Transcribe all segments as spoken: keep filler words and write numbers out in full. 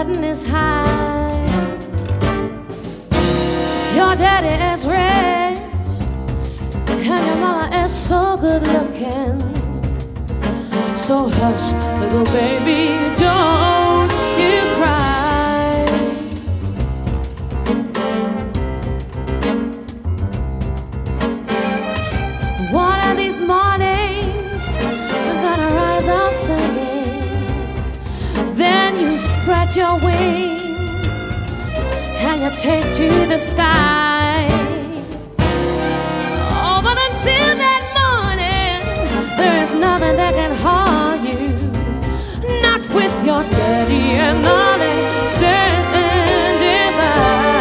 cotton is high. Your daddy is rich and your mama is so good looking. So hush, little baby, don't you cry. One of these mornings I'm gonna rise up singing. Then you spread your wings and you take to the sky. Oh, but until that morning, there is nothing that can harm you. Not with your daddy and darling standing by.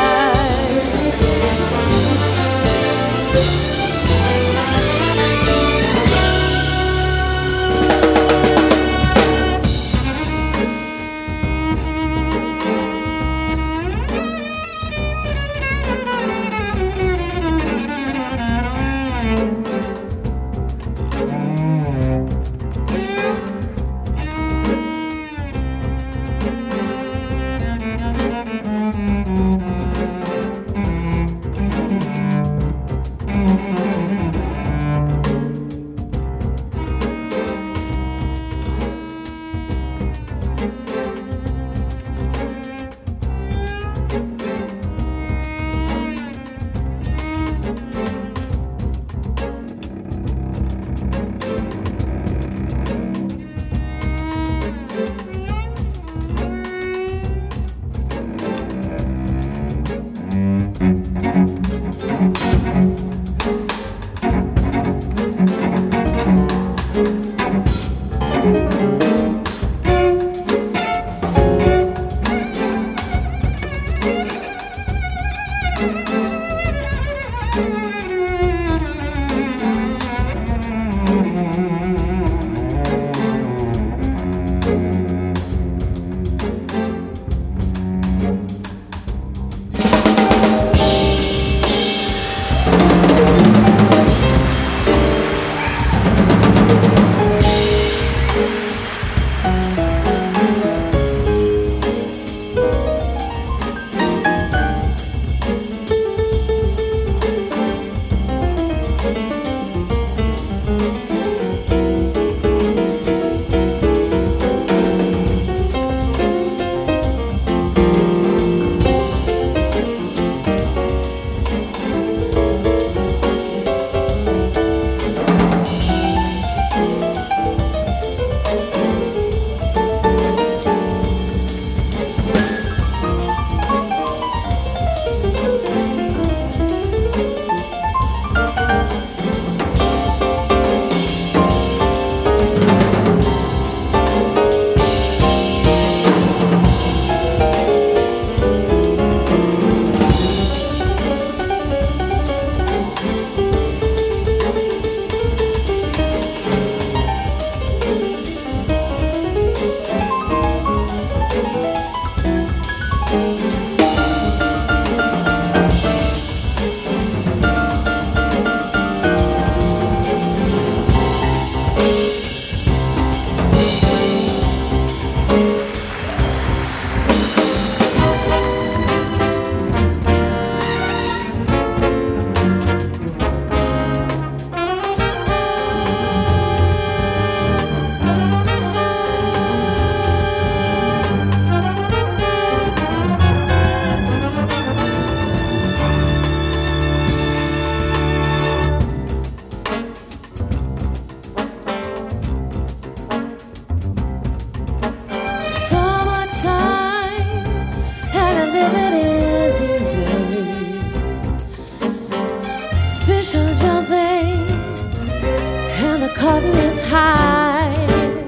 Cotton is high.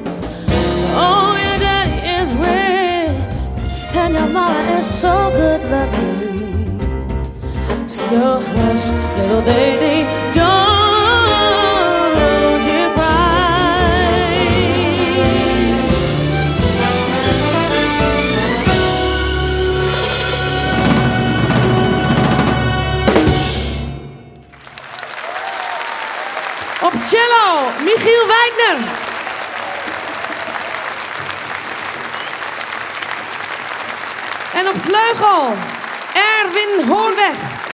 Oh, your daddy is rich and your mama is so good looking. So hush, little baby, don't you cry. Op cello, Michiel Wijkner. En op vleugel, Erwin Hoorweg.